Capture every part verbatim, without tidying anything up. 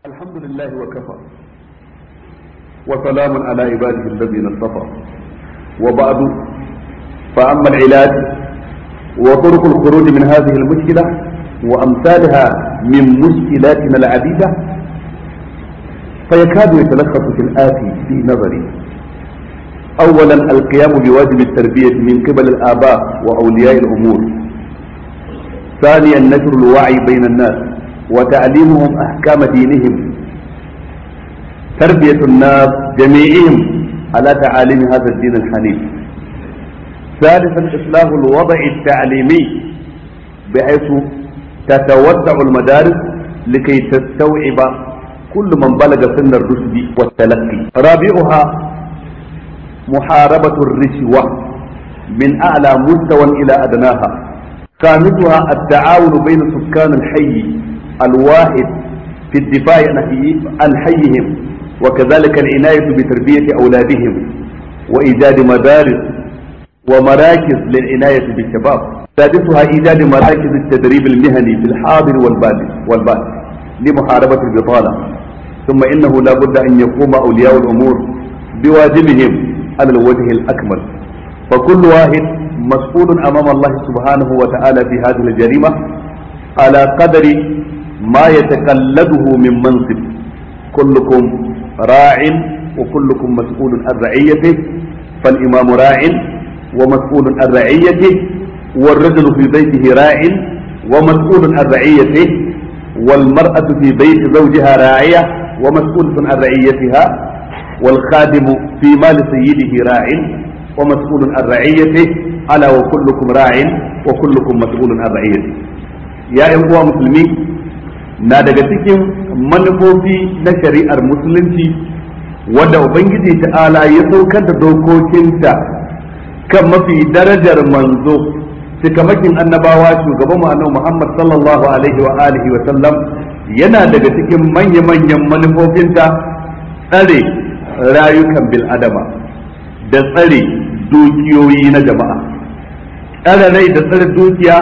الحمد لله وكفى وسلام على عباده الذين اصطفى وبعد فأما العلاج وطرق الخروج من هذه المشكلة وأمثالها من مشكلاتنا العديدة فيكاد يتلخص في الآتي في نظري. أولا القيام بواجب التربية من قبل الآباء وأولياء الأمور. ثانيا نشر الوعي بين الناس وتعليمهم أحكام دينهم، تربية الناس جميعهم على تعاليم هذا الدين الحنيف. ثالثا إصلاح الوضع التعليمي بحيث تتوسع المدارس لكي تستوعب كل من بلغ سن الرشد والتلقي. رابعها محاربة الرشوة من أعلى مستوى إلى أدناها. خامسها التعاون بين سكان الحي الواحد في الدفاع عن حيهم، وكذلك العناية بتربية أولادهم وإيجاد مدارس ومراكز للعناية بالشباب. سادسها إيجاد مراكز التدريب المهني في الحاضر والبادئ لمحاربة البطالة. ثم إنه لا بد أن يقوم أولياء الأمور بواجبهم على الوجه الأكمل، فكل واحد مسؤول أمام الله سبحانه وتعالى في هذه الجريمة على قدر ما يتقلده من منصب. كلكم راع وكلكم مسؤول عن رعيته، فالإمام راع ومسؤول عن رعيته، والرجل في بيته راع ومسؤول عن رعيته، والمرأة في بيت زوجها راعية ومسؤولة عن رعيتها، والخادم في مال سيده راع ومسؤول عن رعيته. ألا وكلكم راع وكلكم مسؤول عن رعيته. يا أيها المسلمين، na daga cikin manufofi na shari'ar musulunci wadda ubangiji ta'ala ya saukar da dokokinta kan mafi darajar manzo cikamakin annabawa shugaban mu annabi Muhammad sallallahu alaihi wa alihi wa sallam, yana daga cikin manya-manyan manufofinta tsare rayukan bil adama da tsare dukiyoyi na jama'a. Tsare rai da tsare dukiya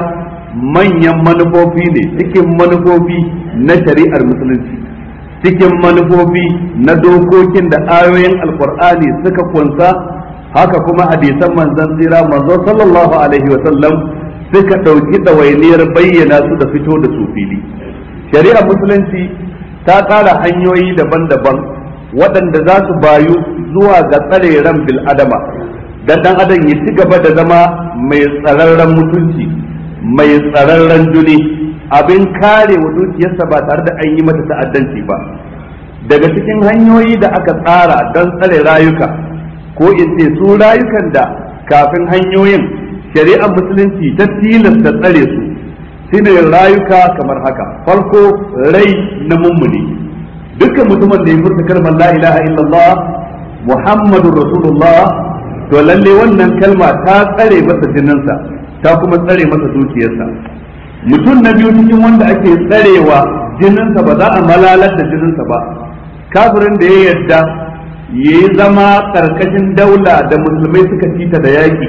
manyan manufofi ne cikin manufofi na shari'ar musulunci, cikin manufofi na dokokin da ayoyin alkur'ani suka kunsa, haka kuma hadisan manzon tsira manzo sallallahu alaihi wa sallam suka ɗauki ɗawainiyar bayyana su da fito da su fili. Shari'ar musulunci ta tsara hanyoyi daban-daban waɗanda za su bayu zuwa ga tsare ran bil adama, dan dan adam ya ci gaba da zama mai tsararren mutunci, mai tsararren juni, abin kare wa dukiyarsa ba tare da an yi mata ta'addanci ba. Daga cikin hanyoyi da aka tsara don tsare rayuka, ko in ce su rayukan da kafin hanyoyin shari'ar musulunci ta tilasta tsare su, shine rayuka kamar haka. Farko, rai na mummuni. Dukkan mutumin da ya furta kalmar la ilaha illallah muhammadur rasulullah, to lalle wannan kalma ta tsare masa jininsa ta kuma tsare masa dukiyarsa. Mutum na biyu cikin wanda ake tsarewa jininsa ba za a malalar da jininsa ba, kafirin da ya yarda ya yi zama karkashin daula da musulmai suka cita da yaƙi,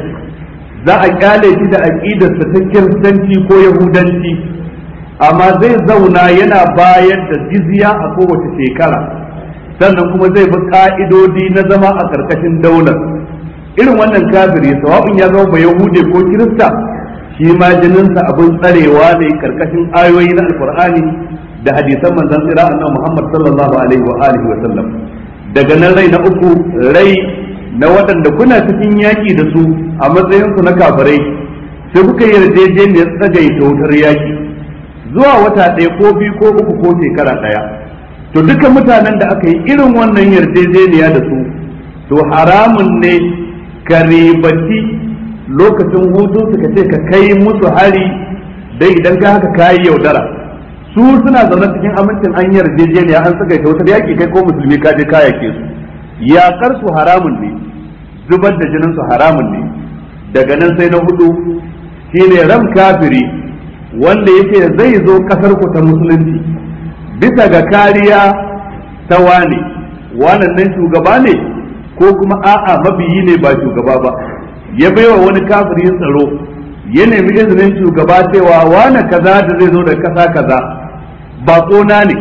za a kyale shi da aƙidarsa ta kiristanci ko yahudanci, amma zai zauna yana bayar da jizya a kowace shekara, sannan kuma zai bi ka'idodi na zama a karkashin daular. Irin wannan kafiri sawa'un ya zama ba yahude ko kirista, shi ma jininsa abin tsarewa ne karkashin ayoyi na alkur'ani da hadisan manzon tsira annabi Muhammad sallallahu alaihi wa alihi wa sallam. Daga nan rai na uku, rai na waɗanda kuna cikin yaƙi da su a matsayin su na kafirai, sai kuka yi yarjejeniyar tsagaita wutar yaƙi zuwa wata ɗaya ko biyu ko uku ko shekara ɗaya. To duka mutanen da aka yi irin wannan yarjejeniya da su, to haramun ne ka ribaci lokacin hutu suka ce ka kai musu hari, dai idan ka haka kayi yaudara. Su suna zaune cikin amincin an yarjejeniya an saka ita wutar yaƙi, kai ko musulmi ka je ka yake su. Yaƙar su haramun ne, zubar da jinin su haramun ne. Daga nan sai na hudu shine ram kafiri wanda yake zai zo kasar ku ta musulunci bisa ga kariya ta wane, wannan nan shugaba ne ko kuma a'a mabiyi ne ba shugaba ba, ya baiwa wani kafirin tsaro, ya nemi izinin shugaba cewa wane kaza da zai zo da kasa kaza bako na ne,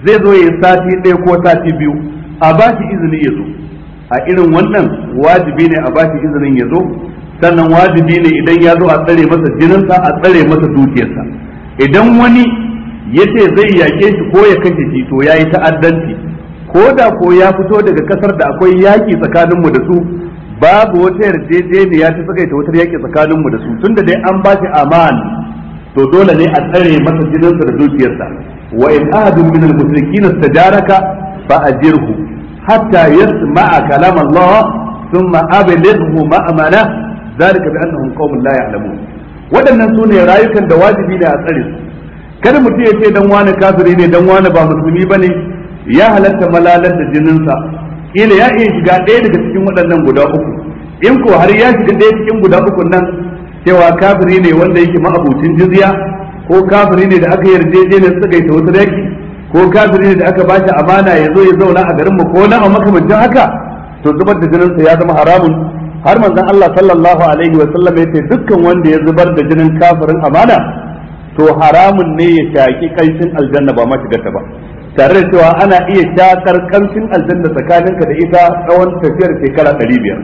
zai zo ya sati ɗaya ko sati biyu a ba shi izini ya zo, a irin wannan wajibi ne a ba shi izinin ya zo, sannan wajibi ne idan ya zo a tsare masa jininsa a tsare masa dukiyarsa. Idan wani ya ce zai yake shi ko ya kashe shi to ya yi ta'addanci, ko da ko ya fito daga kasar da akwai yaƙi tsakaninmu da su, babu wata yarjejeniya ta tsakaita wata yaƙi tsakaninmu da su, tunda dai an ba shi aman to dole ne a tsare masa jininsa da dukiyarsa. wa in ahadun min al-mushrikeena istajaraka fa ajirhu hatta yasma'a kalam Allah thumma ablighu ma'amana zalika bi annahum qaumun la ya'lamun. waɗannan sune rayukan da wajibi ne a tsare su. kada mutum ya ce dan wani kafiri ne dan wani ba musulmi bane ya halatta malalar da jininsa, kila ya iya shiga ɗaya daga cikin waɗannan guda uku. in ko har ya shiga ɗaya cikin guda uku nan, cewa kafiri ne wanda yake ma'abucin jizya, ko kafiri ne da aka yarjejeniyar suka yi ta wata yaki, ko kafiri ne da aka bashi amana ya zo ya zauna a garin mu ko na a makamancin haka, to zubar da jininsa ya zama haramun. har manzon Allah sallallahu alaihi wa sallam ya ce dukkan wanda ya zubar da jinin kafirin amana to haramun ne ya shaki kanshin aljanna ba ma shigarta ba, tare da cewa ana iya shakar kanshin aljanna tsakaninka da ita tsawon tafiyar shekara ɗari biyar.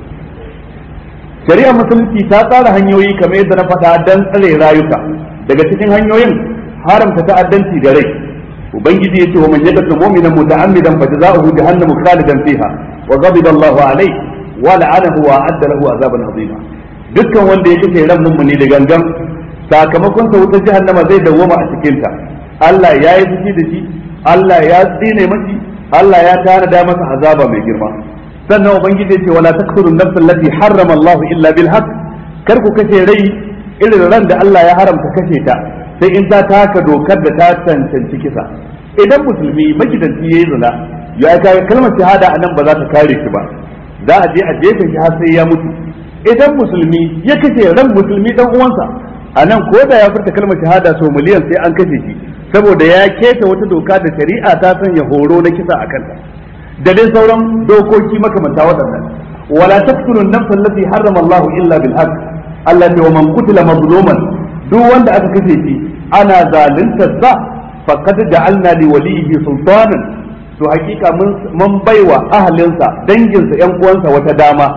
shari'a musulunci ta tsara hanyoyi kamar yadda na faɗa don tsare rayuka. daga cikin hanyoyin haramta ta'addanci da rai. ubangiji yace wa man yaqtul mu'mina muta'ammidan fa jazaohu jahannamu khalidan fiha wa ghadiba Allahu alayhi wa la'anahu wa a'adda lahu azaban azima. dukkan wanda ya kace ran mummuni da gangan, sakamakon sa wutar jahannama zai dawwama a cikin ta. Allah ya yi fushi da shi, Allah ya tsine mashi, Allah ya tanada masa azaba mai girma. sannan ubangiji yace wala taqtulu an-nafs allati harrama Allah illa bil haqq, kar ku kace rai irin ran da Allah ya haramta kashe ta sai in ta taka dokar da ta cancanci kisa. idan musulmi magidanci yayi zina, ya kai kalmar shahada anan ba za ta kare shi ba, za a je a jefe shi har sai ya mutu. idan musulmi ya kashe ran musulmi dan uwansa, anan ko da ya furta kalmar shahada so miliyan sai an kashe shi, saboda ya keta wata doka da shari'a ta sanya horo na kisa akan ta, da dai sauran dokoki makamanta waɗannan. wala taqtulu an-nafs allati harrama Allah illa bil haqq, Allah ne wa man qutila mazluman, duk wanda aka kashe shi ana zaluntar sa faqad ja'alna li waliyhi sultanan, to hakika mun mun baiwa ahalinsa danginsa yan uwansa wata dama.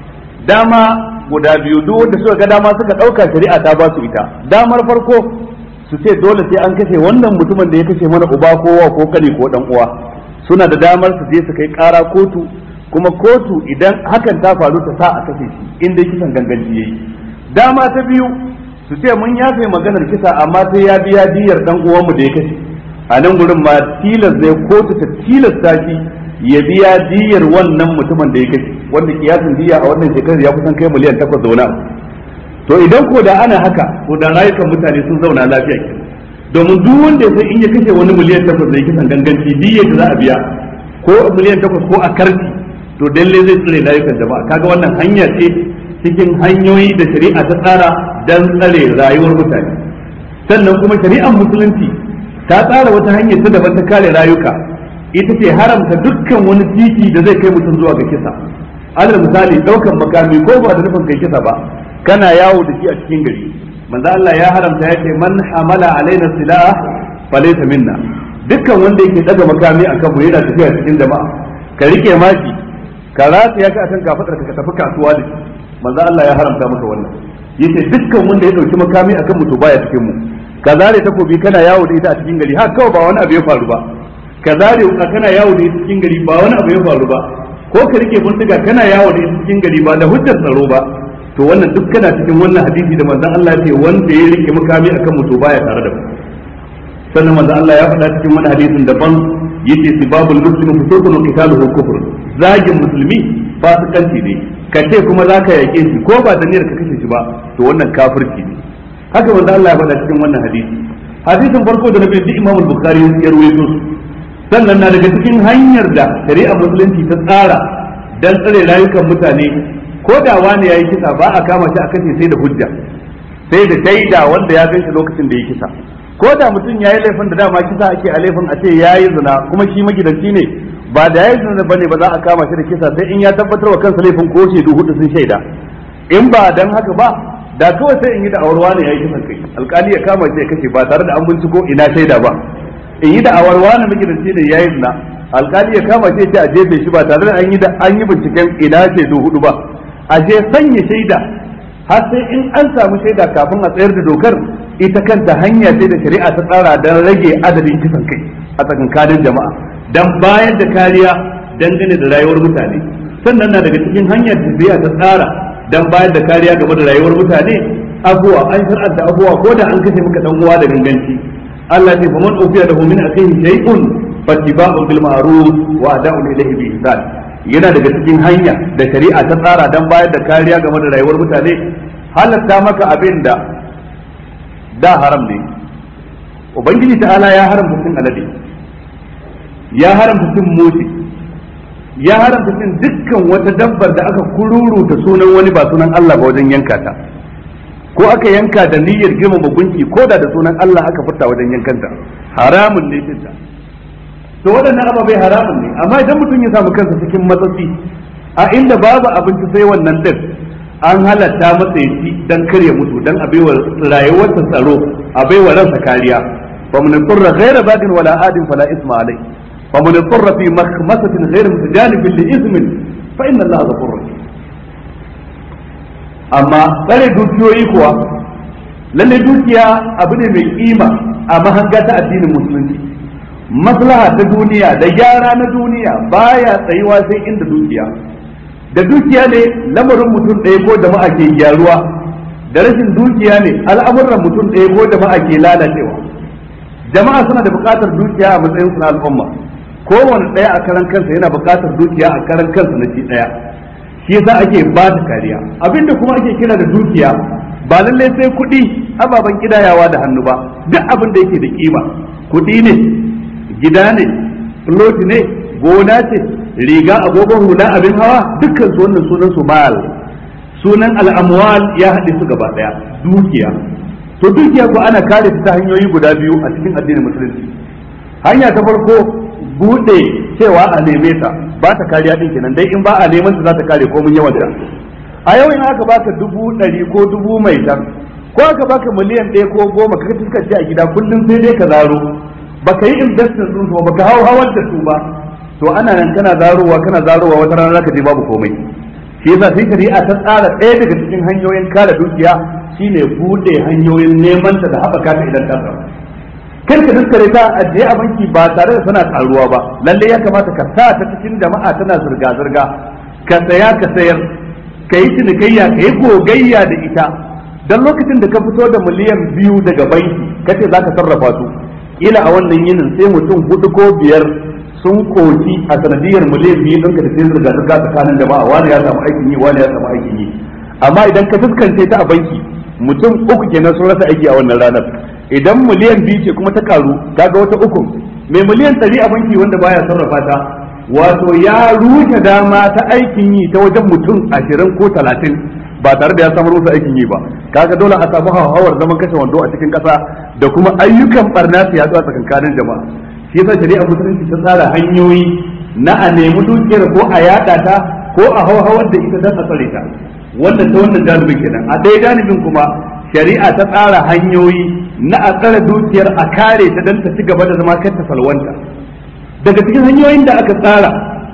dama guda biyu, duk wanda suka ga dama suka dauka shari'a ta ba su ita. damar farko su ce dole sai an kashe wannan mutumin da ya kashe mana uba ko wa ko kane ko dan uwa, suna da damar su je su kai kara kotu, kuma kotu idan hakan ta faru ta sa a kashe shi inda kisan ganganci yayi. dama ta biyu su ce mun yafe maganar kisa amma sai ya biya diyar dan uwanmu da ya kashe. a nan gurin ma tilas ne kotu ta tilasta shi ya biya diyar wannan mutumin da ya kashe, wanda kiyasin diya a wannan shekarar ya kusan kai miliyan takwas da wani abu. to idan ko da ana haka, ko da rayukan mutane sun zauna lafiya ke, domin duk wanda ya san in ya kashe wani miliyan takwas da ya kisan ganganci diyar da za a biya ko miliyan takwas ko a karfi, to dalle zai tsare rayukan jama'a. kaga wannan hanya ce cikin hanyoyi da shari'a ta tsara don tsare rayuwar mutane. sannan kuma shari'ar musulunci ta tsara wata hanyar ta daban ta kare rayuka, ita ce haramta dukkan wani titi da zai kai mutum zuwa ga kisa. alal misali daukan makami ko ba da nufin kai kisa ba, kana yawo da shi a cikin gari, manzo Allah ya haramta yace man hamala alaina silah falaysa minna. dukkan wanda yake daga makami akan mu yana tafiya cikin jama'a, ka rike maki ka ratsa ya ka akan kafadar ka tafi kasuwa da shi, manzo Allah ya haramta maka wannan. yace dukkan wanda ya dauki makami akan mu to baya cikin mu. ka zare takobi kana yawo da ita a cikin gari, har kawai ba wani abu ya faru ba. ka zare kana yawo da ita cikin gari ba wani abu ya faru ba. ko ka rike bindiga kana yawo da ita cikin gari ba da hujjar tsaro ba, to wannan duk kana cikin wannan hadisi da manzon Allah ya ce wanda ya rike makami akan mu to baya tare da mu. sannan manzon Allah ya faɗa cikin wani hadisin daban yace sibabul muslimu fusuqun wa qitaluhu kufr, zagin musulmi fasikanci ne, ka ce kuma zaka yake shi ko ba da niyyar ka kashe shi ba, to wannan kafirci ne. haka manzon Allah ya faɗa cikin wannan hadisi. hadisin farko da nabi Imam al-Bukhari ya rawaito su. sannan na daga cikin hanyar da shari'a musulunci ta tsara dan tsare rayukan mutane, ko da wani yayi kisa ba a kama shi a kashe sai da hujja, sai da shaida wanda ya gan shi lokacin da ya kisa. ko da mutum yayi laifin da dama kisa ake a laifin a ce yayi zina kuma shi magidanci ne, ba da yayi zina bane ba za a kama shi da kisa sai in ya tabbatar wa kansa laifin ko shaidu hudu sun shaida. in ba dan haka ba, da kawai sai in yi da aurwa ne yayi kisan kai, alkali ya kama shi ya kashe ba tare da an binciko ina shaida ba. in yi da awar wani magidanci ne yayi zina alkali ya kama shi ce a jefe shi ba tare da an yi da an yi binciken ina shaidu hudu ba a je sanya shaida har sai in an samu shaida kafin a tsayar da dokar ita kanta hanya ce da shari'a ta tsara don rage adadin kisan kai a tsakankanin jama'a dan bayar da kariya dangane da rayuwar mutane sannan na daga cikin hanyar da shari'a ta tsara dan bayar da kariya game da rayuwar mutane abuwa an shar'anta abuwa ko da an kashe maka dan uwa da ganganci Allah ya ce faman ufiya lahu min akhihi shay'un fattiba'un bil ma'ruf wa ada'un ilayhi bi ihsan yana daga cikin hanya da shari'a ta tsara dan bayar da kariya game da rayuwar mutane halatta maka abin da da haram ne ubangiji ta'ala ya haramta cin alade ya haramta cin motsi ya haramta cin dukkan wata dabbar da aka kururuta sunan wani ba sunan Allah ba wajen yanka ta ko aka yanka da niyyar girmama gunki ko da da sunan Allah aka furta wajen yankanta haramun ne cinta to waɗannan ababai haramun ne amma idan mutum ya samu kansa cikin matsatsi a inda babu abinci sai wannan din an halatta masa ya ci dan kare mutu dan a baiwa rayuwarsa tsaro a baiwa ransa kariya fa mun turra ghayra bagin wala adin fala isma alai fa mun turra fi makhmasatin ghayra mutajanibin li ismin fa inna allaha ghafurur rahim amma tsare dukiyoyi kuwa lalle dukiya abu ne mai kima a mahanga ta addinin musulunci maslaha ta duniya da gyara na duniya baya tsayuwa sai inda dukiya da dukiya ne lamarin mutum ɗaya ko jama'a ke gyaruwa da rashin dukiya ne al'amuran mutum ɗaya ko jama'a ke lalacewa jama'a suna da buƙatar dukiya a matsayin su na al'umma kowane ɗaya a karan kansa yana buƙatar dukiya a karan kansa na shi ɗaya shi yasa ake ba ta kariya abinda kuma ake kira da dukiya ba lallai sai kuɗi ababen kidayawa da hannu ba duk abin da yake da kima kuɗi ne gida ne floti ne gona ce riga agogon hula abin hawa dukkan su wannan sunan su mal sunan al'amwal ya haɗe su gaba ɗaya dukiya to dukiya ko ana kare ta hanyoyi guda biyu a cikin addinin musulunci hanya ta farko bude cewa a neme ta ba ta kariya din kenan dai in ba a neman ta za ta kare komai yawan ta a yau in aka baka dubu ɗari ko dubu mai tan ko aka baka miliyan ɗaya ko goma ka tuskace a gida kullum sai dai ka zaro baka yi investment din su baka hau hawar da su ba to ana nan kana zarowa kana zarowa wata rana zaka je babu komai shi yasa sai shari'a ta tsara ɗaya daga cikin hanyoyin kare dukiya shine bude hanyoyin neman ta da haɓaka ta idan ta samu kar ka duskare ta ajiye a banki ba tare da tana karuwa ba lalle ya kamata ka sa ta cikin jama'a tana zurga zurga ka saya ka sayar ka yi cinikayya ka yi gogayya da ita dan lokacin da ka fito da miliyan biyu daga banki kace zaka sarrafa su kila a wannan yinin sai mutum hudu ko biyar sun koki a sanadiyar miliyan biyu ɗinka da sai zirga zirga tsakanin jama'a wani ya samu aikin yi wani ya samu aikin yi amma idan ka fuskance ta a banki mutum uku kenan sun rasa aiki a wannan ranar idan miliyan biyu ce kuma ta karu kaga wata uku mai miliyan ɗari a banki wanda baya sarrafa ta wato ya rushe dama ta aikin yi ta wajen mutum ashirin ko talatin ba tare da ya samar musu aikin yi ba kaga dole a samu hauhawar zaman kashe wando a cikin ƙasa da kuma ayyukan barna su yaɗu a tsakankanin jama'a shi yasa shari'a musulunci ta tsara hanyoyi na a nemi dukiyar ko a yaɗa ta ko a hauhawar da ita don a tsare ta wannan ta wannan janibin kenan a ɗaya janibin kuma shari'a ta tsara hanyoyi na a tsare dukiyar a kare ta don ta ci gaba da zama kar ta salwanta daga cikin hanyoyin da aka tsara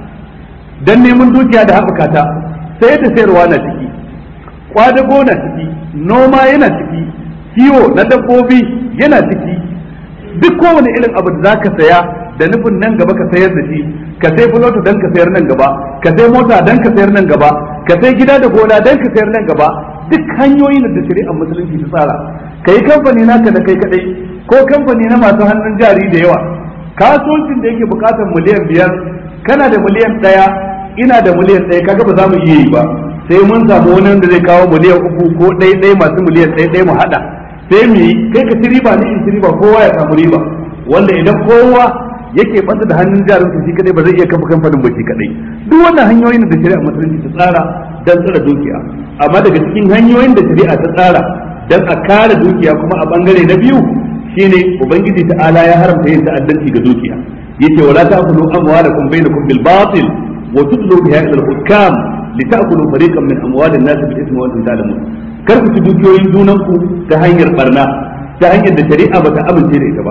don neman dukiya da haɓaka ta sai da sayarwa na ciki kwadago na ciki noma yana ciki kiwo na dabbobi yana ciki duk kowane irin abu da zaka saya da nufin nan gaba ka sayar da shi ka sai fulota dan ka sayar nan gaba ka sai mota dan ka sayar nan gaba ka sai gida da gona dan ka sayar nan gaba duk hanyoyi da shari'ar musulunci ta tsara kai kamfani naka da kai kadai ko kamfani na masu hannun jari da yawa kasuwancin da yake bukatar miliyan biyar kana da miliyan ɗaya ina da miliyan ɗaya kaga ba za mu iya yi ba sai mun samu wani da zai kawo miliyan uku ko ɗaya ɗaya masu miliyan ɗaya ɗaya mu haɗa sai mu yi kai ka ci riba ni in ci riba kowa ya samu riba wanda idan kowa yake bata da hannun jarin su shi kadai ba zai iya kafa kamfanin ba shi kadai duk wannan hanyoyin da shari'a musulunci ta tsara dan tsara dukiya amma daga cikin hanyoyin da shari'a ta tsara dan a kare dukiya kuma a bangare na biyu shine ubangiji ta'ala ya haramta yin ta'addanci ga dukiya yace wala ta'kulu amwalakum bainakum bil batil wa tudlu biha ila al-hukam lita'kulu fariqan min amwali an-nas bil ithmi wa antum ta'lamun kar ku ci dukiyoyin junanku ta hanyar barna ta hanyar da shari'a bata amince da ita ba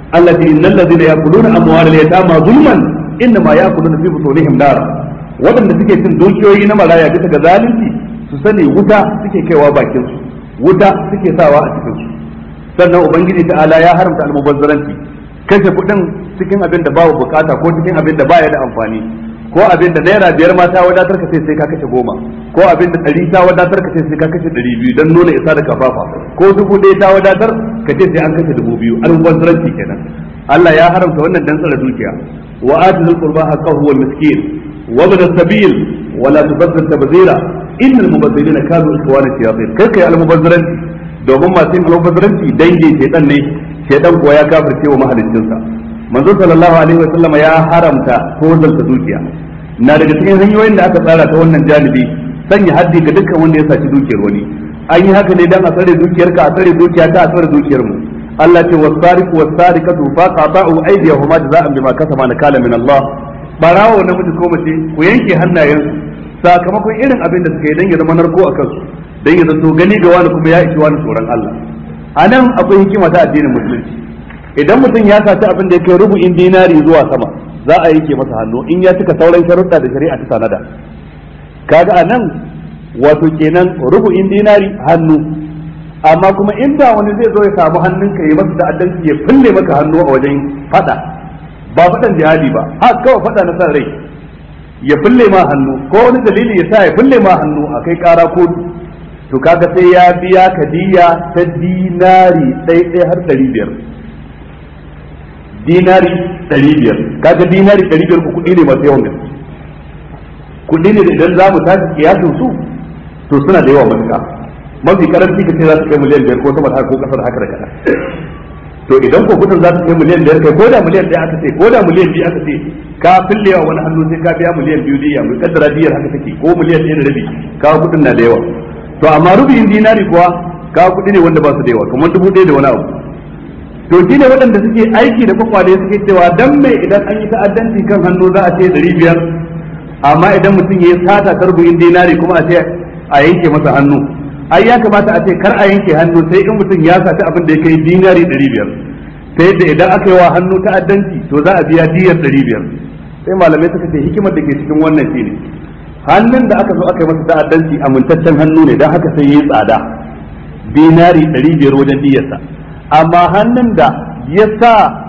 allati innal ladina yakuluna amwalal yatama zulman innama yakuluna fi butunihim nar wadanda suke cin dukiyoyi na maraya bisa ga zalunci su sani wuta suke kaiwa bakin su wuta suke sawa a cikin su sannan ubangiji ta'ala ya haramta almubazzaranci kashe kudin cikin abin da babu bukata ko cikin abin da baya da amfani ko abin da naira biyar ma ta wadatar ka sai sai ka kashe goma ko abin da ɗari ta wadatar ka sai sai ka kashe ɗari biyu don nuna isa da kafafa ko dubu ɗaya ta wadatar ka ce sai an kashe dubu biyu almubazzaranci kenan Allah ya haramta wannan dan tsara dukiya wa atizul qurba haqqahu wal miskin wa ibn as-sabil wa la tubazzir tabzira innal mubazzirina kanu ikhwana shayatin kai kai almubazzaranci domin masu yin almubazzaranci dangin shedan ne shedan kuwa ya kafirce wa mahaliccinsa manzo sallallahu alaihi wa sallama ya haramta tozalta dukiya na daga cikin hanyoyin da aka tsara ta wannan janibi sanya haddi ga dukkan wanda ya saci dukiyar wani an yi haka ne dan a tsare dukiyarka a tsare dukiya ta a tsare dukiyar mu Allah ce wasariqu wasariqatu faqata'u aydiyahuma jazaa'an bima kasaba nakala min Allah barawo namiji ko mace ku yanke hannayensu sakamakon irin abin da suka yi dan ya zama narko a kansu dan ya zato gani ga wani kuma ya ishi wani tsoron Allah anan akwai hikima ta addinin musulunci idan mutum ya saci abin da yake rubu'in dinari zuwa sama za a yanke masa hannu in ya cika sauran sharuɗa da shari'a ta sanada kaga anan wato kenan rubu'in dinari hannu amma kuma inda wani zai zo ya samu hannunka ya masa ta'addanci ya fulle maka hannu a wajen fada ba fadan jihadi ba ha kawai fada na san rai ya fulle ma hannu ko wani dalili ya sa ya fulle ma hannu a kai kara kotu to kaga sai ya biya kadiya ta dinari ɗaya har ɗari biyar dinari ɗari biyar kaga dinari ɗari biyar kuɗi ne masu yawan gaske kuɗi ne da idan za mu tashi kiyasin su to suna da yawa matuƙa mafi karanci ka ce za su kai miliyan biyar ko sama da haka ko kasar haka da kada to idan ko kudin za su kai miliyan biyar kai ko da miliyan ɗaya aka ce ko da miliyan biyu aka ce ka fillewa wani hannu sai ka biya miliyan biyu diya mai kaddara diyar haka take ko miliyan ɗaya da rabi kawo kudin na da yawa to amma rubin dinari kuwa kawo kudi ne wanda ba su da yawa kamar dubu ɗaya da wani abu to shi ne waɗanda suke aiki da kwakwale suke cewa dan mai idan an yi ta'addanci kan hannu za a ce ɗari biyar amma idan mutum ya yi sata ta rubin dinari kuma a ce a yanke masa hannu ai ya kamata a ce kar a yanke hannu sai in mutum ya saci abin da ya kai dinari ɗari biyar ta yadda idan aka yi wa hannu ta'addanci to za a biya diyar ɗari biyar sai malamai suka ce hikimar da ke cikin wannan shine hannun da aka zo aka yi masa ta'addanci amintaccen hannu ne don haka sai ya yi tsada dinari ɗari biyar wajen diyarsa amma hannun da ya sa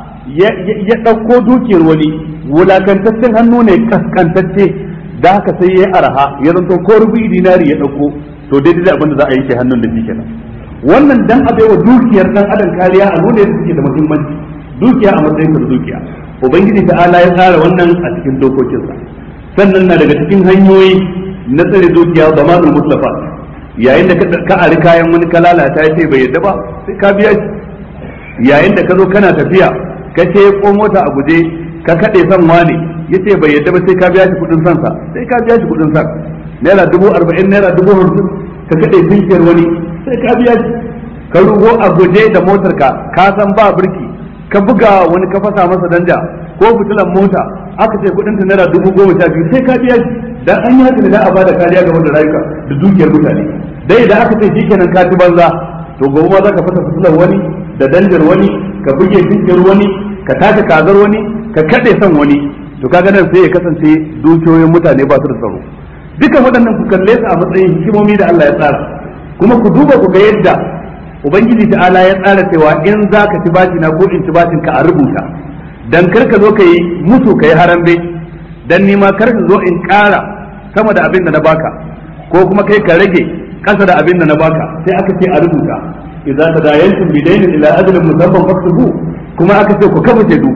ya ɗauko dukiyar wani wulakantaccen hannu ne kaskantacce da haka sai ya yi araha ya zanto ko rubi dinari ya ɗauko to daidai da abin da za a yanke hannun da shi kenan wannan dan a baiwa dukiyar dan adam kariya a nuna yadda suke da muhimmanci dukiya a matsayin da dukiya ubangiji ta'ala ya tsara wannan a cikin dokokinsa sannan na daga cikin hanyoyi na tsare dukiya zamanul mutlafa yayin da ka ari kayan wani ka lalata ya ce bai yadda ba sai ka biya shi yayin da ka zo kana tafiya ka ce ko mota a guje ka kaɗe san wane ya ce bai yadda ba sai ka biya shi kuɗin sansa sai ka biya shi kuɗin sansa naira dubu arba'in naira dubu hamsin ka kaɗe tunkiyar wani sai ka biya shi ka rugo a guje da motar ka ka san ba birki ka buga wani ka fasa masa danja ko fitilan mota aka ce kuɗin ta naira dubu goma sha biyu sai ka biya shi dan an yi haka ne da a bada kariya ga wanda rayuka da dukiyar mutane dai idan aka ce shikenan ka ci banza to gobe ma za ka fasa fitilan wani da danjar wani ka buge tunkiyar wani ka taka kazar wani ka kaɗe son wani to kaga nan sai ya kasance dukiyoyin mutane ba su da tsaro dukan waɗannan ku kalle su a matsayin hikimomi da Allah ya tsara kuma ku duba ku ga yadda ubangiji ta'ala ya tsara cewa in za ka ci bashi na ko in ci bashin ka a rubuta dan kar ka zo ka yi musu ka yi harambe dan nima kar ka zo in ƙara sama da abin da na baka ko kuma kai ka rage ƙasa da abin da na baka sai aka ce a rubuta idza tadayantum bidainin ila ajalin musamman faktubu kuma aka ce ku kafa shaidu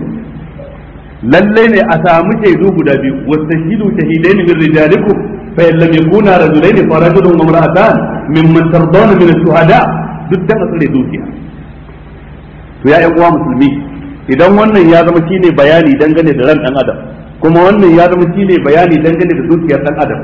lallai ne a samu shaidu guda biyu wastashidu shahidaini min rijalikum fa in lam yakuna rajulaini fa rajulun wa imra'atan mimman tardawna min ash-shuhada duk da tsare dukiya to ya ƴan uwa musulmi idan wannan ya zama shine bayani dangane da ran dan adam kuma wannan ya zama shine bayani dangane da dukiyar dan adam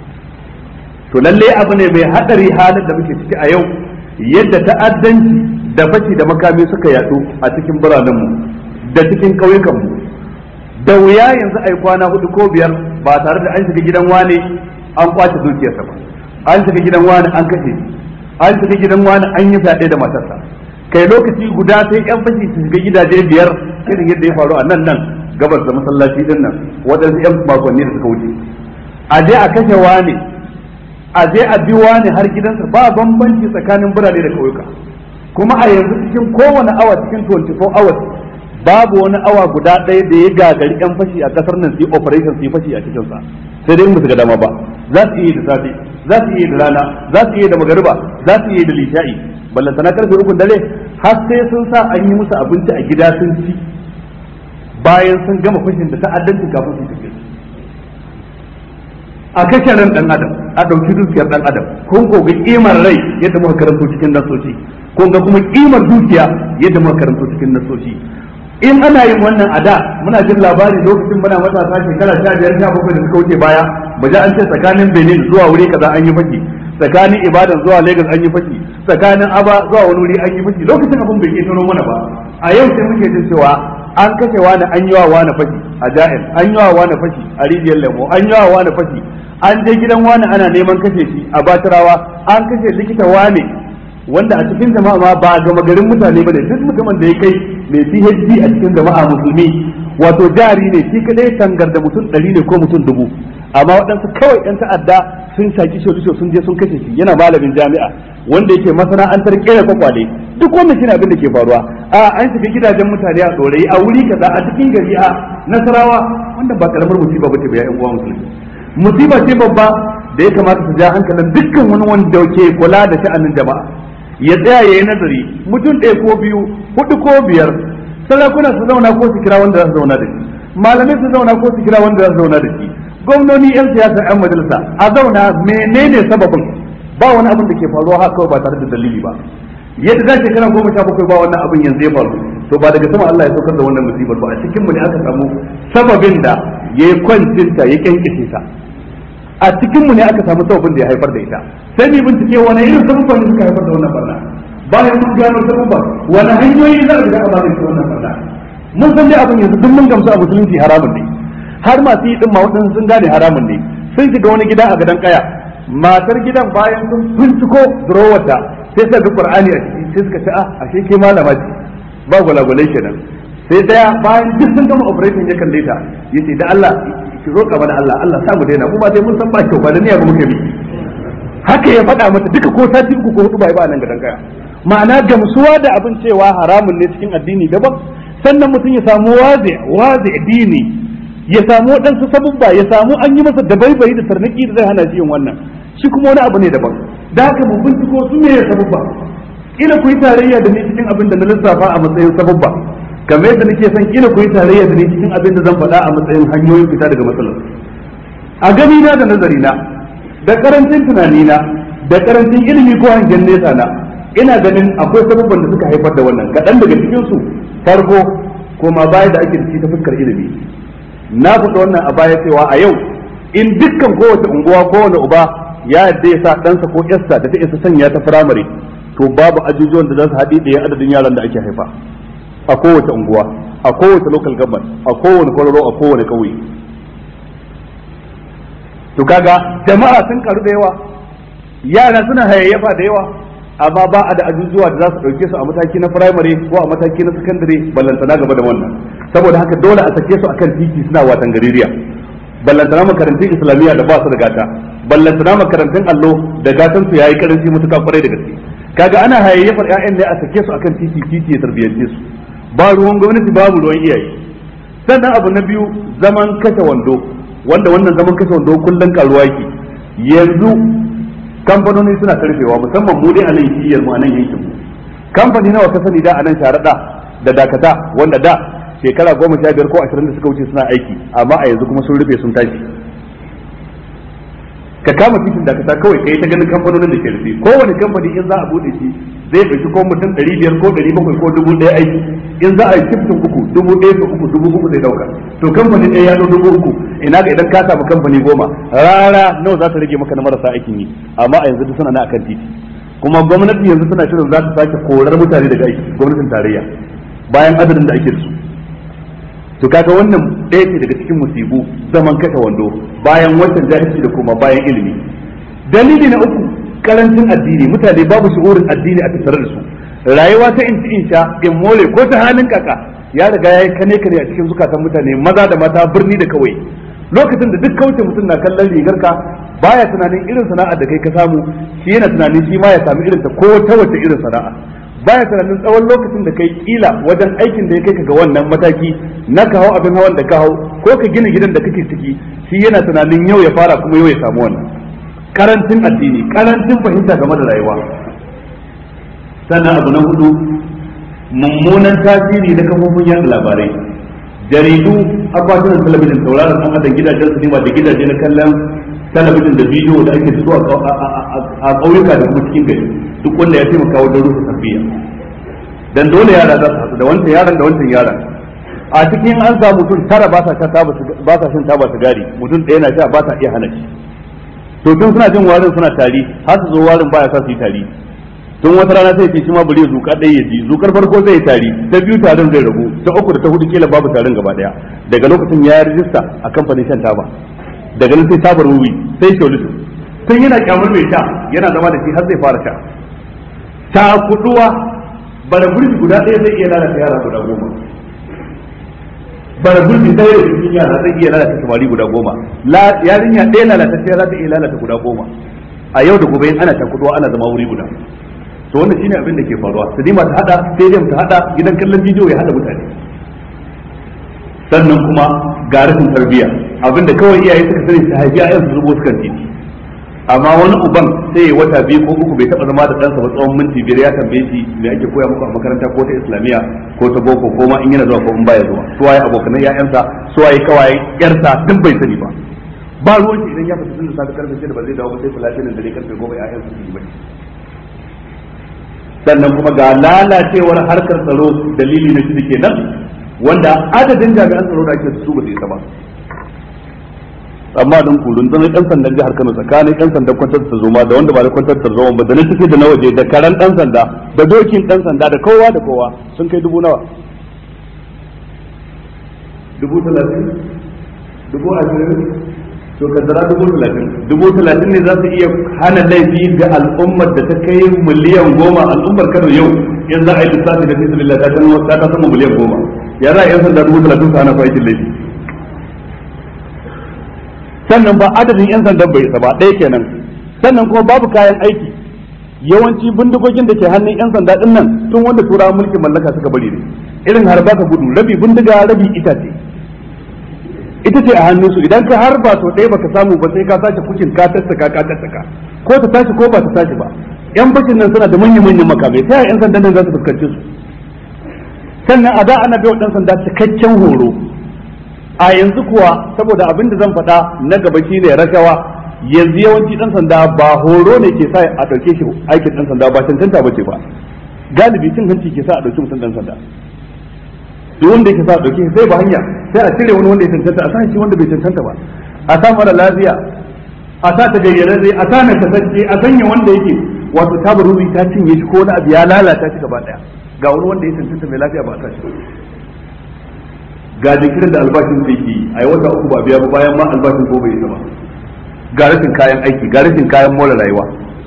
to lalle abu ne mai hadari halin da muke ciki a yau yadda ta'addanci da fashi da makami suka yadu a cikin biranenmu da cikin ƙauyukanmu da wuya yanzu ai kwana hudu ko biyar ba tare da an shiga gidan wane an kwace dukiyarsa ba an shiga gidan wani an kashe an shiga gidan wani an yi fyaɗe da matarsa kai lokaci guda sai yan fashi su shiga gidaje biyar irin yadda ya faru a nan nan gabas da masallaci din nan waɗansu yan makonni da suka wuce a je a kashe wani a je a bi wani har gidansa ba bambanci tsakanin birane da ƙauyuka kuma a yanzu cikin kowane awa cikin twenty-four hours babu wani awa guda ɗaya da ya gagari yan fashi a kasar nan su yi operation su yi fashi a cikin sa sai dai musu ga dama ba za su iya da safe za su iya da rana za su iya da magariba za su iya da lisha'i ballanta na karfe ukun dare har sai sun sa an yi musu abinci a gida sun ci bayan sun gama fashin da ta'addanci kafin su tafi a kashe ran dan adam a ɗauki dukiyar dan adam kun ko ga kimar rai yadda muka karanto cikin nasoci kun ga kuma kimar dukiya yadda muka karanto cikin nasoci in ana yin wannan a da muna jin labari lokacin muna matasa shekara sha biyar sha bakwai da suka wuce baya ba ji an ce tsakanin Benin zuwa wuri kaza an yi fashi tsakanin Ibadan zuwa Lagos an yi fashi tsakanin Aba zuwa wani wuri an yi fashi lokacin abin bai ketaro mana ba a yau sai muke jin cewa an kashe wani an yi wa wani fashi a Ja'in an yi wa wani fashi a Rijiyar Lemo an yi wa wani fashi an je gidan wani ana neman kashe shi a Batarawa an kashe likita wani wanda a cikin jama'a ma ba gama garin mutane bane duk mutumin da ya kai mai P H D a cikin jama'a musulmi wato jari ne shi kadai tangar da mutum ɗari ne ko mutum dubu amma waɗansu kawai ɗan ta'adda sun shaki sholisho sun je sun kashe shi yana malamin jami'a wanda yake masana'antar kera kwakwale duk wannan shine abin da ke faruwa a an shiga gidajen mutane a ɗorayi a wuri kaza a cikin gari a Nasarawa wanda ba karamar musiba bace ba ya ƴan uwa musulmi musiba ce babba da ya kamata su ja hankalin dukkan wani wanda ke kula da sha'anin jama'a ya tsaya ya yi nazari mutum ɗaya ko biyu hudu ko biyar sarakuna su zauna ko su kira wanda za su zauna da shi malamai su zauna ko su kira wanda za su zauna da shi gwamnoni yan siyasa yan majalisa a zauna menene sababin ba wani abin da ke faruwa haka kawai ba tare da dalili ba yadda za shekara goma sha bakwai ba wannan abin yanzu ya faru to ba daga sama Allah ya saukar da wannan musibar ba a cikin mu ne aka samu sababin da ya yi kwancinta ya kyankice ta a cikin mu ne aka samu sababin da ya haifar da ita sai mu bincike wani irin sababban da suka haifar da wannan barna bayan mun gano sababban wani hanyoyi za a ga a magance wannan barna mun san dai abin yanzu duk mun gamsu a musulunci haramun ne har masu yi din ma waɗansu sun gane haramun ne sun shiga wani gida a gadon kaya matar gidan bayan sun binciko durowarta sai suka ga qur'ani a ciki sai suka ce a ashe ke malama ce ba gwalagwalai kenan sai daya bayan duk sun gama operation ya kalle ta yace da Allah ki roƙa mana Allah Allah sa mu daina mu ba sai mun san ba kyau ba da niyya ba muke bi haka ya faɗa mata duka ko sati uku ko hudu bai ba nan gadan kaya ma'ana gamsuwa da abin cewa haramun ne cikin addini daban sannan mutum ya samu wazi wazi dini ya samu waɗansu sabubba ya samu an yi masa dabaibayi da tarnaki da zai hana shi yin wannan shi kuma wani abu ne daban da haka mu binciko su me ya sabubba ina ku yi tarayya da ni cikin abin da na lissafa a matsayin sabubba kamar yadda nake son ina ku yi tarayya da ni cikin abin da zan faɗa a matsayin hanyoyin fita daga matsalar a gani na da nazari na da karancin tunani na da karancin ilimi ko hangen nesa na ina ganin akwai sabubban da suka haifar da wannan kaɗan daga cikin su farko koma baya da ake da shi ta fuskar ilimi na faɗa wannan a baya cewa a yau in dukkan kowace unguwa kowane uba ya yadda ya sa ɗansa ko ƴarsa da ta isa sanya ta firamare to babu ajujuwan da za su haɗi ɗaya adadin yaran da ake haifa a kowace unguwa a kowace local government a kowane kwararo a kowane ƙauye to kaga jama'a sun karu da yawa yara suna hayayyafa da yawa amma ba a da ajujuwa da za su ɗauke su a mataki na firamare ko a mataki na sakandare ballantana gaba da wannan saboda haka dole a sake su akan titi suna watan gaririya ballantana makarantun islamiyya da ba su da gata ballantana makarantun allo da gatan su yayi karanci mutuka kwarai da gaske kaga ana hayayyafar ƴaƴan ne a sake su akan titi titi ya tarbiyance su ba ruwan gwamnati babu ruwan iyaye sannan abu na biyu zaman kashe wando wanda wannan zaman kashe wando kullun karuwa yake yanzu kamfanoni suna karfewa musamman mu dai a nan shiyar mu a nan yankin mu kamfani nawa ka sani da a nan sharaɗa da dakata wanda da shekara goma sha biyar ko ashirin da suka wuce suna aiki amma a yanzu kuma sun rufe sun tashi ka kama titin dakata kawai kai ta ganin kamfanonin da ke rufe kowane kamfani in za a bude shi zai ɗauki ko mutum ɗari biyar ko ɗari bakwai ko dubu ɗaya aiki in za a yi shiftin uku dubu ɗaya ko uku dubu uku zai ɗauka to kamfani ɗaya ya ɗau dubu uku ina ga idan ka samu kamfani goma rara nawa za ta rage maka na marasa aikin yi amma a yanzu duk suna na akan titi kuma gwamnati yanzu tana shirin za ta sake korar mutane daga aiki gwamnatin tarayya bayan adadin da ake da su to kaga wannan ɗaya ce daga cikin musibu zaman kashe wando bayan wancan jahilci da kuma bayan ilimi dalili na uku karancin addini mutane babu shi'urin addini a tattare da su rayuwa ta in ci in sha in more ko ta halin kaka ya riga ya yi kane kane a cikin zukatan mutane maza da mata birni da kawai. Lokacin da duk kauce mutum na kallon rigar ka baya tunanin irin sana'ar da kai ka samu, shi yana tunanin shi ma ya samu irin ta ko ta wace irin sana'a. Baya tunanin tsawon lokacin da kai kila wajen aikin da ya kai ka ga wannan mataki na ka hau abin hawan da ka hau ko ka gina gidan da kake ciki, shi yana tunanin yau ya fara kuma yau ya samu wannan. Karancin addini, karancin fahimta game da rayuwa. Sannan abu na hudu, mummunan tasiri na kafofin yada labarai, jaridu, akwatunan talabijin, sauraron ɗan adam, gidajen sinima da gidaje na kallon talabijin da bidiyo da ake so a ƙauyuka da kuma cikin gari, duk wanda ya taimaka wajen rufe tarbiyya. Dan dole yara za su haɗu da wancan yaran da wancan yaran. A cikin an samu mutum tara ba sa shan taba sigari, mutum ɗaya na sha ba sa iya hana shi. To tun suna jin warin suna tari, har su zo warin baya sa su yi tari. Tun wata rana sai ce shi ma bari zuka ɗaya ya ji, zukar farko zai tari, ta biyu tarin zai ragu, ta uku da ta hudu kila babu tarin gaba ɗaya. Daga lokacin ya rijista a kamfanin shan taba. Daga nan sai tabar wuwi, sai shaulisu. Tun yana kyamar mai sha, yana zama da shi har zai fara sha. Ta kuduwa, bara gurbi guda ɗaya zai iya lalata yara guda goma. Bara gurbi ɗaya da cikin yara zai iya lalata samari guda goma. Yarinya ɗaya lalatacciya za ta iya lalata guda goma. A yau da gobe ana ta kuduwa ana zama wuri guda. To wannan shine abin da ke faruwa. Sinima ta hada, stadium ta hada, gidan kallon bidiyo ya hada mutane. Sannan kuma ga rashin tarbiyya, abinda kawai iyaye suka sani su haifi ayan su zubo sukan titi. Amma wani uban sai ya wata biyu ko uku bai taba zama da ɗansa ba tsawon minti biyar ya tambaye shi me ake koya muku a makaranta ko ta islamiyya ko ta boko ko ma in yana zuwa ko in baya zuwa. Su waye abokanan ƴaƴansa, su waye kawaye ƴarsa duk bai sani ba. Ba ruwan shi idan ya fita tun da safe karfe shida ba zai dawo ba sai talatin da dare karfe goma ƴaƴansa su yi bane. Sannan kuma ga lalacewar harkar tsaro dalili na shi kenan wanda adadin jami'an tsaro da ake su ba su isa ba. Amma don kulun dan ɗan sandan jihar Kano tsakanin ɗan sandan kwantar da zoma da wanda ba da kwantar da zoma ba da na cike da na waje da karan ɗan sanda da dokin ɗan sanda da kowa da kowa sun kai dubu nawa? Dubu talatin? Dubu ashirin? To kaddara dubu talatin. Dubu talatin ne za su iya hana laifi ga al'ummar da ta kai miliyan goma. Al'ummar Kano yau in za a yi lissafi da fisabilillah ta kan ta ta sama miliyan goma. Ya za a yan sanda dubu talatin su hana su aikin laifi. Sannan ba adadin yan sandan bai isa ba ɗaya kenan. Sannan kuma babu kayan aiki. Yawanci bindigogin da ke hannun yan sanda din nan tun wanda turawan mulkin mallaka suka bari ne. Irin harba ka gudu rabi bindiga rabi itace. Ita ce a hannunsu idan ka harba sau ɗaya baka samu ba sai ka sace kucin ka tattaka ka tattaka ko ta tashi ko ba ta tashi ba. Yan bakin nan suna da manyan manyan makamai ta yan sandan nan za su fuskanci su. Sannan a da ana bai wa ɗan sanda cikakken horo. A yanzu kuwa saboda abin da zan faɗa na gaba shine rashawa, yanzu yawanci ɗan sanda ba horo ne ke sa a ɗauke shi aikin ɗan sanda ba cancanta ba ce ba. Galibi cin hanci ke sa a ɗauki mutum ɗan sanda. Duk wanda yake sa a ɗauke sai ba hanya sai a cire wani wanda ya cancanta a sa shi wanda bai cancanta ba. A sa mara lafiya, a sa ta gayyararre, a sa na kasance, a sanya wanda yake wato tabarubi ta cinye shi ko wani abu ya lalata shi gaba ɗaya. Ga wani wanda ya cancanta mai lafiya ba a sa shi ba. Ga jikirin da albashin da yake a yi wata uku ba biya ba bayan ma albashin ko bai yi ba. Ga rashin kayan aiki, ga rashin kayan more rayuwa.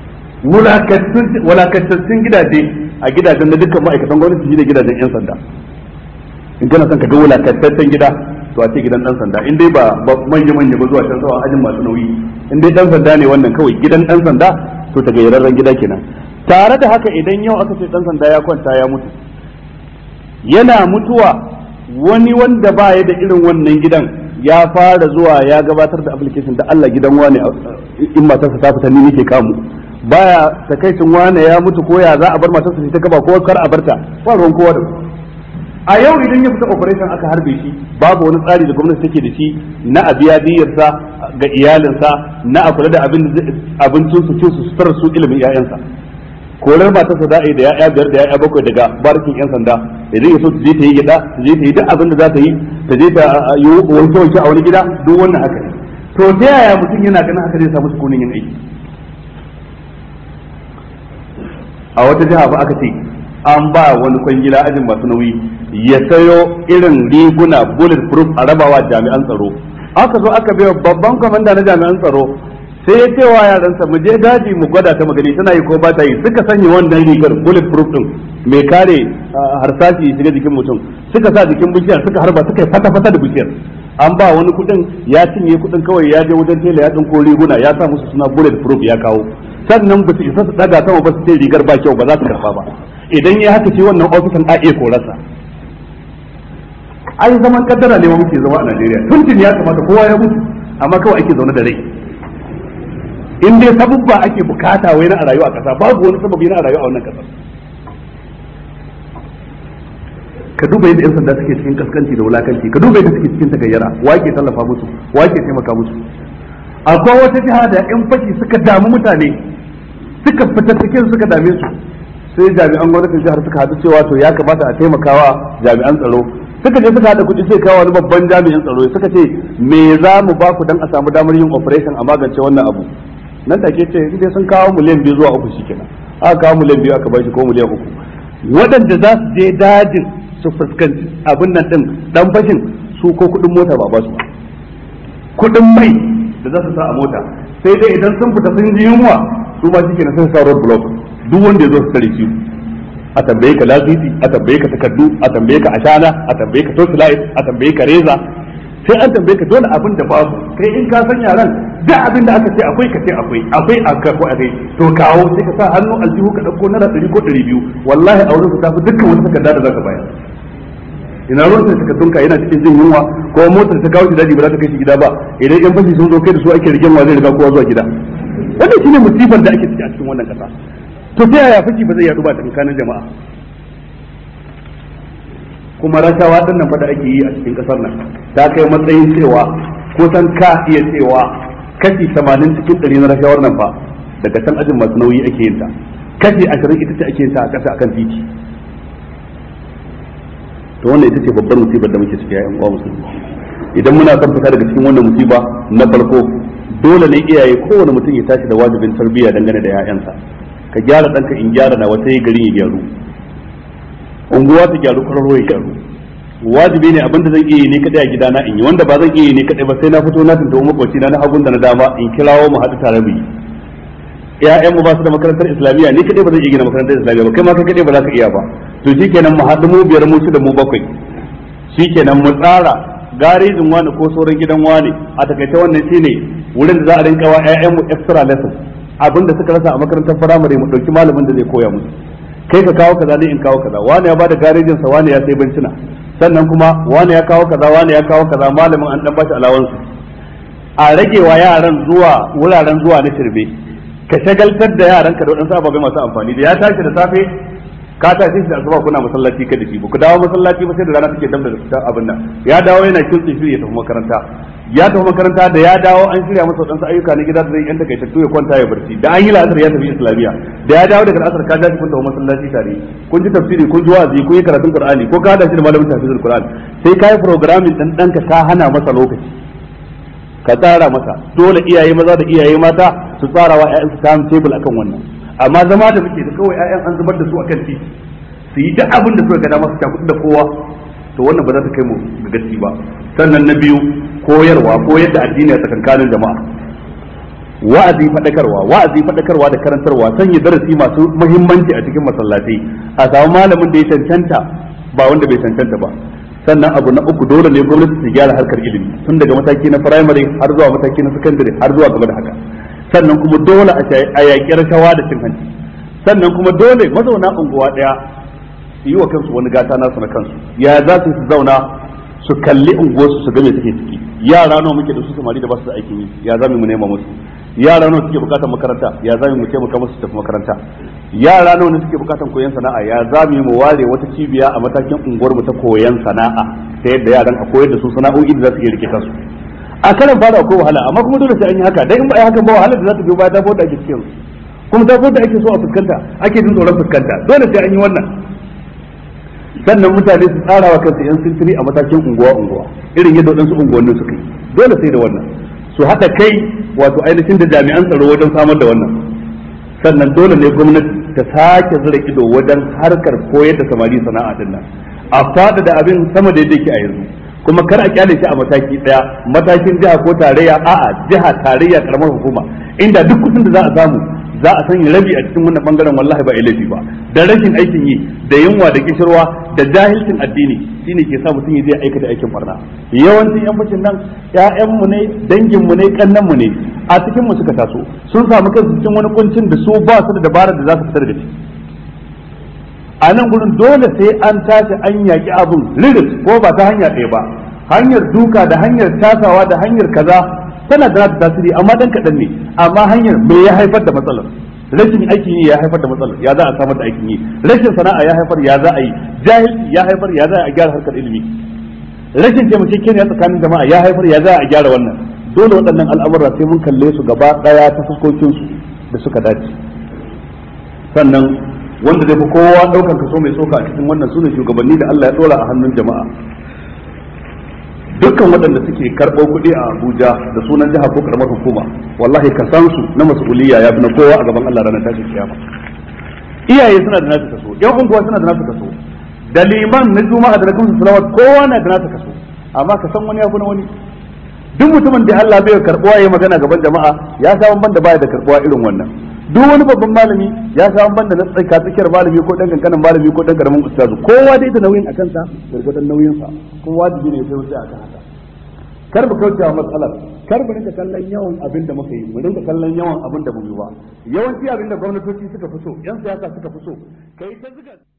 Wulakantattun gidaje a gidajen na dukkan ma'aikatan gwamnati shi ne gidajen 'yan sanda. In kana son ka ga wulakantaccen gida to a ce gidan dan sanda, in dai ba manya manya ba zuwa can sawa ajin masu nauyi, in dai dan sanda ne wannan kawai gidan dan sanda to ta gayyararren gida kenan. Tare da haka idan yau aka ce dan sanda ya kwanta ya mutu, yana mutuwa wani wanda ba ya da irin wannan gidan ya fara zuwa ya gabatar da application da Allah gidan wane in matarsa ta fita ni nake kamu, baya takaicin wane ya mutu ko ya za a bar matarsa ta gaba ko kar a barta, ba ruwan kowa da kowa. A yau idan ya fita operation aka harbe shi babu wani tsari da gwamnati take da shi na a biya diyarsa ga iyalinsa, na a kula da abincin su, cin su, sutar su, ilimin 'ya'yansa. Korar matarsa za a yi da ya'ya biyar da ya'ya bakwai daga barikin 'yan sanda, idan ya so ta je ta yi gida, ta je ta yi duk abin da za ta yi, ta je ta yi wanke wanke a wani gida, duk wannan haka ne. To ta yaya mutum yana ganin haka zai samu sukunin yin aiki? A wata jiha ba aka ce an ba wani kwangila ajin masu nauyi ya sayo irin riguna bullet proof a rabawa jami'an tsaro. Aka zo aka bai babban kwamanda na jami'an tsaro sai ya ce wa yaransa mu je daji mu gwada ta magani tana yi ko ba ta yi. Suka sanya wannan rigar bullet proof din mai kare harsashi shiga jikin mutum, suka sa jikin bishiyar suka harba suka yi fata-fata da bishiyar. An ba wani kudin ya cinye kudin kawai ya je wajen tela ya dinko riguna ya sa musu suna bullet proof ya kawo, sannan ba su isa su daga sama ba su ce rigar ba kyau ba za su karba ba. Idan ya haka ce wannan ofisan a iya korarsa. Ai zaman kaddara ne ma muke zama a Najeriya, tuntun ya kamata kowa ya mutu amma kawai ake zaune da rai. In dai sabubba ake bukata wai na a rayuwa a kasa, babu wani sababi na a rayuwa a wannan kasar. Ka duba yadda yan sanda suke cikin kaskanci da wulakanci, ka duba yadda suke cikin tagayyara, wake tallafa musu, wake taimaka musu. Akwai wata jiha da yan fashi suka damu mutane, suka fita cikin suka dame su, sai jami'an gwamnatin jihar suka haɗu cewa to ya kamata a taimakawa jami'an tsaro. Suka je suka haɗa kuɗi sai kawo wani babban jami'in tsaro, suka ce me za mu ba ku dan a samu damar yin operation a magance wannan abu. Nan take ce in dai sun kawo miliyan biyu zuwa uku shikenan. Aka kawo miliyan biyu aka ba shi ko miliyan uku. Waɗanda za su je dajin su fuskanci abin nan din dan fashin su ko kudin mota ba ba su kudin mai da za su sa a mota, sai dai idan sun fita sun ji yunwa su ba shi kenan sun sa road block, duk wanda ya zo su tare shi a tambaye ka lasisi, a tambaye ka takardu, a tambaye ka ashana, a tambaye ka torchlight, a tambaye ka reza, sai an tambaye ka dole abin da babu. Kai in ka san yaran da abin da aka ce akwai ka ce akwai akwai aka ko akai to kawo, sai ka sa hannu aljihu ka dauko naira ɗari ko ɗari biyu, wallahi a wurin su tafi dukkan wata takarda da zaka bayar. Ina ruwan sai takardun ka yana cikin jin yunwa ko motar ta kawo shi daji ba za ta kai shi gida ba, idan yan fashi sun zo kai da su ake rigen wa zai riga kowa zuwa gida. Wannan shine musibar da ake ciki a cikin wannan kasa. To ta yaya fashi ba zai yadu ba tsakanin jama'a? Kuma rashawa din nan fa da ake yi a cikin kasar nan ta kai matsayin cewa kusan ka iya cewa kashi tamanin cikin ɗari na rashawar nan fa daga can ajin masu nauyi ake yin ta, kashi ashirin ita ce ake yin ta a ƙasa akan titi. To wannan ita ce babbar musibar da muke ciki ya uwa musulmi. Idan muna son fita daga cikin wannan musiba, na farko dole ne iyaye kowane mutum ya tashi da wajibin tarbiyya dangane da 'ya'yansa. Ka gyara ɗanka in gyara na wata garin ya gyaru, unguwa ta gyaru, kwararo ya gyaru. Wajibi ne abinda zan iya yi ne kadai a gidana in yi, wanda ba zan iya yi ne kadai ba sai na fito na tuntuɓi makwabci na na hagun da na dama in kirawo mu haɗu tare mu yi. Ƴaƴan mu ba su da makarantar islamiyya, ni kadai ba zan iya gina makarantar islamiyya ba, kai ma kai kadai ba za ka iya ba. To shikenan mu haɗu mu biyar mu shida mu bakwai, shikenan mu tsara garejin wani ko sauran gidan wani. A takaice wannan shine wurin da za a rinka wa ƴaƴan mu extra lesson, abinda suka rasa a makarantar firamare mu ɗauki malamin da zai koya musu. Kai ka kawo kaza ne in kawo kaza, wani ya bada garejin sa, wani ya sai bencina, sannan kuma wani ya kawo kaza, wani ya kawo kaza, malamin an dan bashi alawansu. A rage wa yaran zuwa wuraren zuwa na shirbe, ka shagaltar da yaran ka da wadansu ababai masu amfani. Da ya tashi da safe ka tashi shi da asuba kuna masallaci ka da shi, ku dawo masallaci ba sai da rana take dam da abin nan. Ya dawo yana kintsi shi ya tafi makaranta, ya tafi makaranta da ya dawo an shirya masa wadansu ayyuka na gida da zai yanta kai tattu ya kwanta ya barci. Da an yi la'asar ya tafi islamiya, da ya dawo daga la'asar ka dace kun tafi masallaci tare, kun ji tafsiri, kun ji wa'azi, kun yi karatun qur'ani ko ka dace da malamin tafsirul qur'ani. Sai kai programming dan danka ka hana masa lokaci, ka tsara masa. Dole iyaye maza da iyaye mata su tsara wa ƴaƴansu time table akan wannan. Amma zama da muke da kawai ƴaƴan an zubar da su akan titi, su yi duk abin da suka ga dama su tafi da kowa, to wannan ba za ta kai mu ga gaci ba. Sannan na biyu, koyarwa, koyar da addini a tsakankanin jama'a. Wa'azi fadakarwa, wa'azi fadakarwa da karantarwa, sanya darasi masu muhimmanci a cikin masallatai, a samu malamin da ya cancanta ba wanda bai cancanta ba. Sannan abu na uku, dole ne gwamnati ta gyara harkar ilimi tun daga mataki na primary har zuwa mataki na secondary har zuwa gaba da haka. Sannan kuma dole a yaƙi rashawa da cin hanci. Sannan kuma dole mazauna unguwa ɗaya su yi wa kansu wani gata nasu na kansu. Ya za su su zauna su kalli unguwarsu su ga me suke ciki. Yara nawa muke da su samari da ba su da aikin yi, ya za mu nema musu. Yara nawa suke bukatar makaranta, ya za mu taimaka musu su tafi makaranta. Yara nawa ne suke bukatar koyon sana'a, ya za mu yi mu ware wata cibiya a matakin unguwar mu ta koyon sana'a, ta yadda yaran a koyar da su sana'o'i da za su iya rike kansu. A karan fara akwai wahala, amma kuma dole sai an yi haka, dan in ba a yi hakan ba wahala da za ta biyo baya ta da ake cikin, kuma ta da ake so a fuskanta, ake jin tsoron fuskanta, dole sai an yi wannan. Sannan mutane su tsara wa kansu yan sintiri a matakin unguwa unguwa, irin yadda waɗansu unguwannin suka yi, dole sai da wannan. Su haɗa kai wato ainihin da jami'an tsaro wajen samar da wannan. Sannan dole ne gwamnati ta sake zura ido wajen harkar koyar da samari sana'a din nan, a faɗa da abin sama da yadda yake a yanzu. kuma kar a kyale shi a mataki daya matakin jiha ko tarayya a'a jiha tarayya karamar hukuma inda duk kudin da za a samu za a sanya rabi a cikin wannan bangaren wallahi ba laifi ba da rashin aikin yi da yunwa da kishirwa da jahilcin addini shine ke sa mutum ya je aikata aikin barna yawancin yan fashin nan ƴaƴan mu ne dangin mu ne kannan mu ne a cikin mu suka taso sun samu kansu cikin wani kuncin da su ba su da dabarar da za su fitar da shi a nan gurin dole sai an tashi an yaƙi abin riris ko ba ta hanya ɗaya ba hanyar duka da hanyar tasawa da hanyar kaza tana da tasiri amma dan kaɗan ne amma hanyar me ya haifar da matsalar rashin aikin yi ya haifar da matsalar ya za a samar da aikin yi rashin sana'a ya haifar ya za a yi jahilci ya haifar ya za a gyara harkar ilimi rashin taimakekeniya tsakanin jama'a ya haifar ya za a gyara wannan dole waɗannan al'amura sai mun kalle su gaba ɗaya ta fuskokinsu da suka dace sannan wanda zai fi kowa ɗaukar kaso mai tsoka a cikin wannan sune shugabanni da Allah ya ɗora a hannun jama'a dukkan waɗanda suke karɓo kuɗi a Abuja da sunan jiha ko karamar hukuma wallahi ka san su na mas'uliyya ya fi na kowa a gaban Allah ranar tashin kiyama iyaye suna da nasu kaso yan unguwa suna da nasu kaso da liman na juma'a da na kamsu salawat kowa na da nasu kaso amma ka san wani ya fi na wani duk mutumin da Allah bai karɓuwa ya magana gaban jama'a ya sa ban da baya da karɓuwa irin wannan duk wani babban malami ya sa ban da na tsaka tsakiyar malami ko dan kankanin malami ko dan karamin ustazu kowa dai da nauyin akan sa gurgurdan nauyin sa kuma wajibi ne sai wuce akan haka kar mu kauce wa matsalar kar mu rinka kallon yawan abin da muka yi mu rinka kallon yawan abin da mu yi ba yawanci abin da gwamnatoci suka fi so yan siyasa suka fi so kai ta zuga